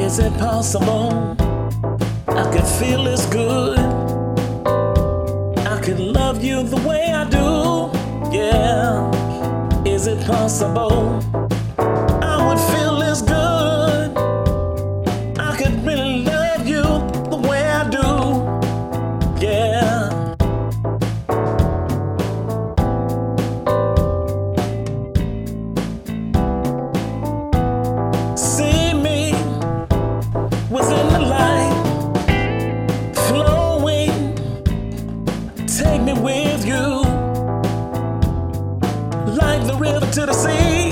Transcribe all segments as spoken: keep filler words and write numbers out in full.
Is it possible I could feel this good? I could love you the way I do, yeah. Is it possible I would feel this good? I could really love you the way I do, yeah. See me within the light, flowing, take me with you, like the river to the sea.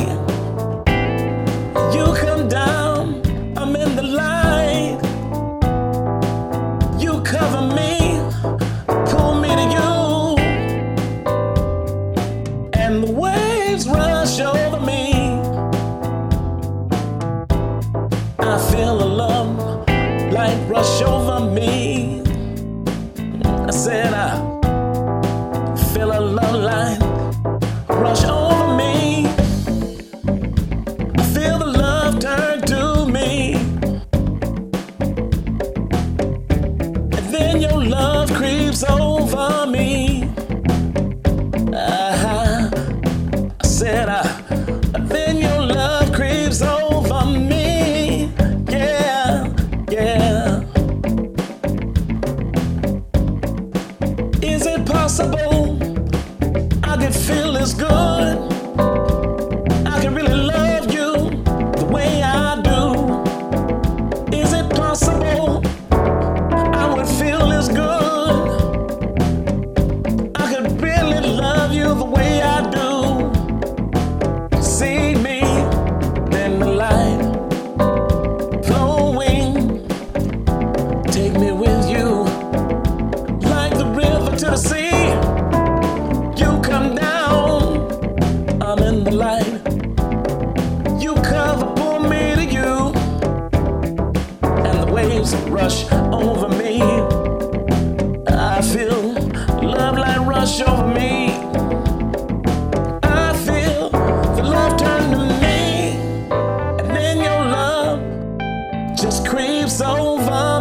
You come down, I'm in the light. You cover me, pull me to you, and the waves rush over me. I feel a love light rush over me. I said I feel a love light rush over me. I feel the love turn to me, and then your love creeps over me. uh, I said I then your love creeps over me. Is it possible I could feel this good? I could really love you the way I do. Is it possible I would feel this good? I could really love you the way I do. See me in the light, flowing, take me with you, to the sea. You come down, I'm in the light. You cover, pull me to you, and the waves rush over me. I feel love light rush over me. I feel the love turn to me, and then your love just creeps over